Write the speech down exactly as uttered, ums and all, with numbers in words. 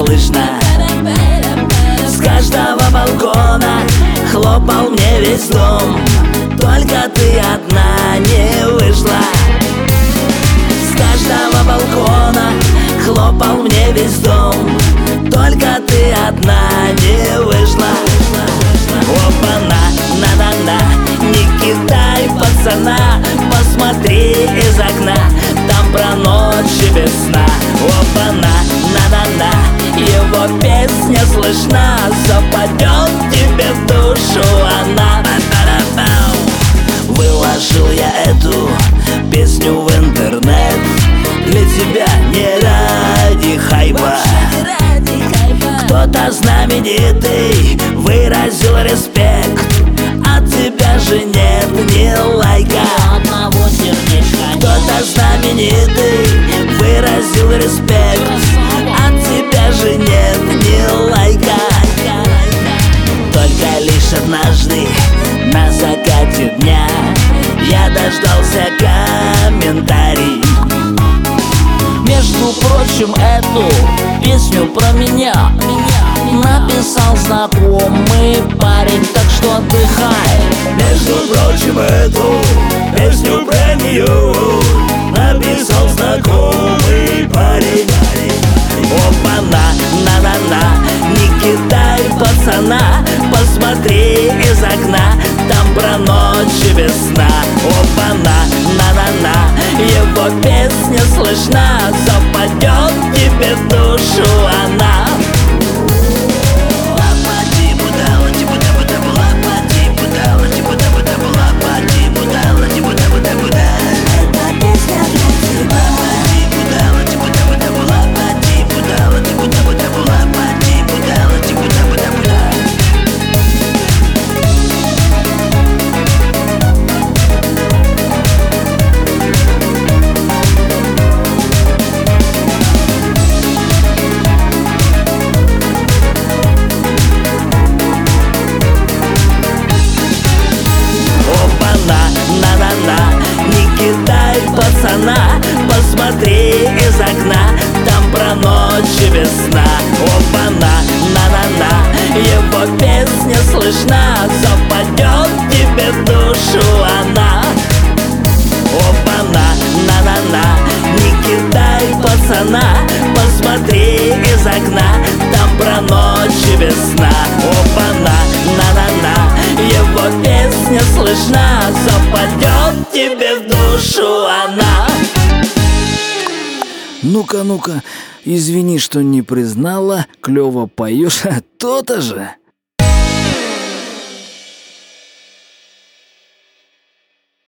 слышно. С каждого балкона хлопал мне весь дом, только ты одна не вышла. С каждого балкона хлопал мне весь дом, только ты одна не вышла. Опа-на, на-на-на, не кидай пацана, посмотри из окна, там про ночь и весна. Опа-на, на-на-на, его песня слышна, западет тебе в душу она. Выложил я эту песню в интернет для тебя, не ради хайпа. Кто-то знаменитый выразил респект, от тебя же нет ни лайка. Кто-то знаменитый выразил респект, от тебя же нет ни лайка. Только лишь однажды на закате дня я дождался комментарий. Между прочим, эту песню про меня написал знакомый парень, так что отдыхай. Между прочим, эту песню про нее написал знакомый парень. Опа-на, на-на-на, не кидай пацана, посмотри из окна, там про ночь и весна. Опа-на, на-на-на, его песня слышна, западет тебе в душу она. Пацана, посмотри из окна, там про ночь и весна. Опа-на, на-на-на, его песня слышна, западет тебе в душу она. Опа-на, на-на-на, не кидай пацана, посмотри из окна, там про ночь и весна. Опа-на, на-на-на, его песня слышна, западет тебе в душу она. Ну-ка, ну-ка, извини, что не признала, клёво поешь, то-то же.